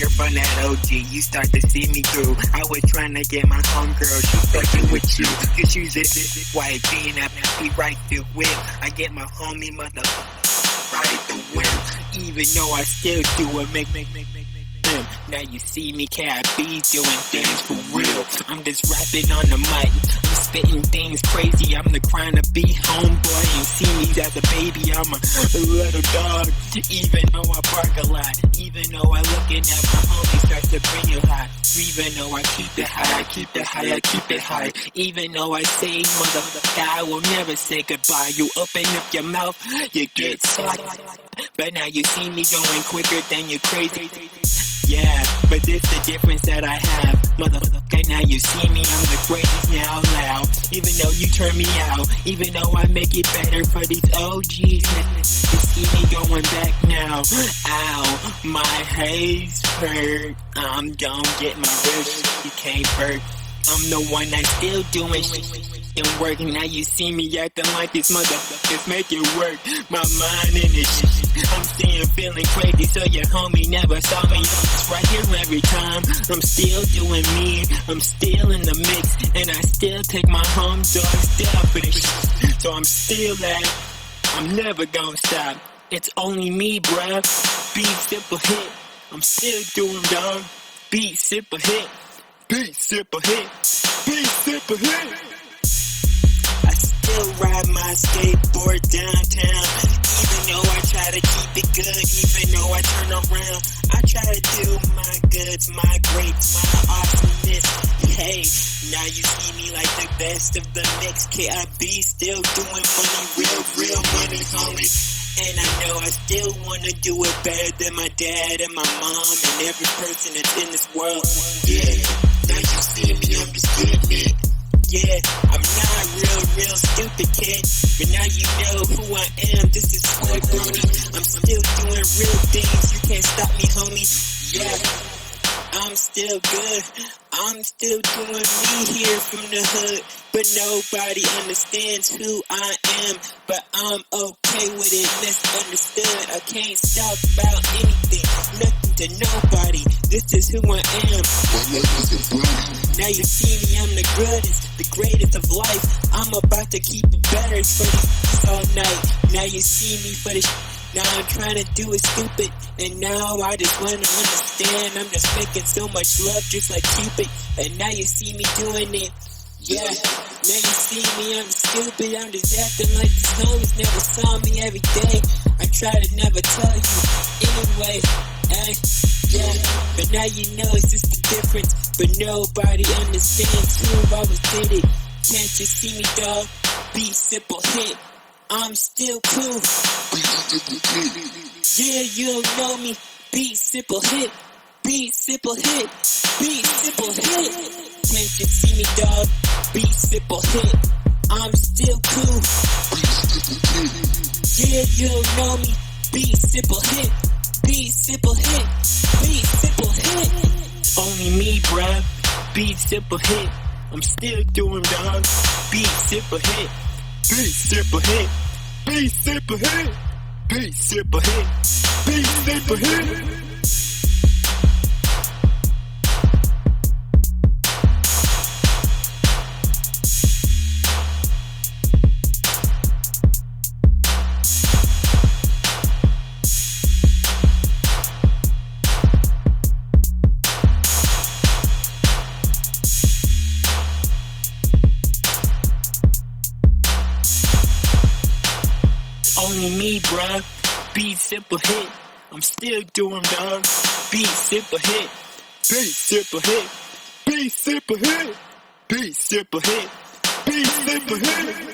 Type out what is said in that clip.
you're from that OG, you start to see me through. I was trying to get my homegirl, she fucking with you. Cause you's a white being up, he right the whip. I get my homie motherfucker right the whip. Even though I still do it, make. Now you see me, KIB doing things for real. I'm just rapping on the mic, I'm spitting things crazy. I'm the crying to be homeboy. You see me as a baby, I'm a little dog. Even though I bark a lot, even though I looking at my homie starts to bring you high. Even though I keep it high, I keep it high, I keep it high. Even though I say motherfucker, I will never say goodbye. You open up your mouth, you get slapped. But now you see me going quicker than you crazy. Yeah, but this the difference that I have. Motherfucker, now you see me, I'm the greatest now loud. Even though you turn me out, even though I make it better for these OGs. You see me going back now. Ow, my haze hurt. I'm gonna get my wrist, you can't hurt. I'm the one that's still doing shit and working. Now you see me acting like this motherfuckers make it work. My mind in this shit. I'm still feeling crazy, so your homie never saw me. I'm just right here every time. I'm still doing me. I'm still in the mix, and I still take my home dogs down for this shit. So I'm still at. I'm never gonna stop. It's only me, bruh. Beat simple hit. I'm still doing dog. Beat simple hit. Beat simple hit. Beat simple hit. I still ride my skateboard downtown. Even though I try to keep it good, even though I turn around, I try to do my goods, my greats, my awesomeness. Hey, now you see me like the best of the mix. KIB still doing money, real money, homie. And I know I still wanna do it better than my dad and my mom and every person that's in this world. Yeah, now you see me, I'm just getting it. Yeah, I'm not real stupid kid, but now you know who I am. This is Sway Brody. I'm still doing real things. You can't stop me, homie. Yeah, I'm still good. I'm still doing me here from the hood, but nobody understands who I am. But I'm okay with it, misunderstood. I can't stop about anything, nothing to nobody. This is who I am. Now you see me, I'm the greatest of life. I'm about to keep it better for this all night. Now you see me for this. Now I'm trying to do it stupid, and now I just want to understand. I'm just making so much love just like Cupid, and now you see me doing it. Yeah, now you see me, I'm stupid, I'm just acting like these homies never saw me every day. I try to never tell you anyway, yeah, but now you know it's just the difference, but nobody understands who I was did it. Can't you see me, dog? Be simple hit. I'm still cool. Yeah, you don't know me. Beat simple hit. Beat simple hit. Beat simple hit. Can't you see me, dog? Beat simple hit. I'm still cool. Yeah, you don't know me. Beat simple hit. Beat simple hit. Beat simple hit. Only me, bruh. Beat simple hit. I'm still doing, dog. Beat simple hit. Beat simple hit. Beat simple hit. Beat simple hit. Beat simple hit. Only me, bruh. Beat simple hit. I'm still doing, dog. Beat simple hit. Beat simple hit. Beat simple hit. Beat simple hit. Beat simple hit.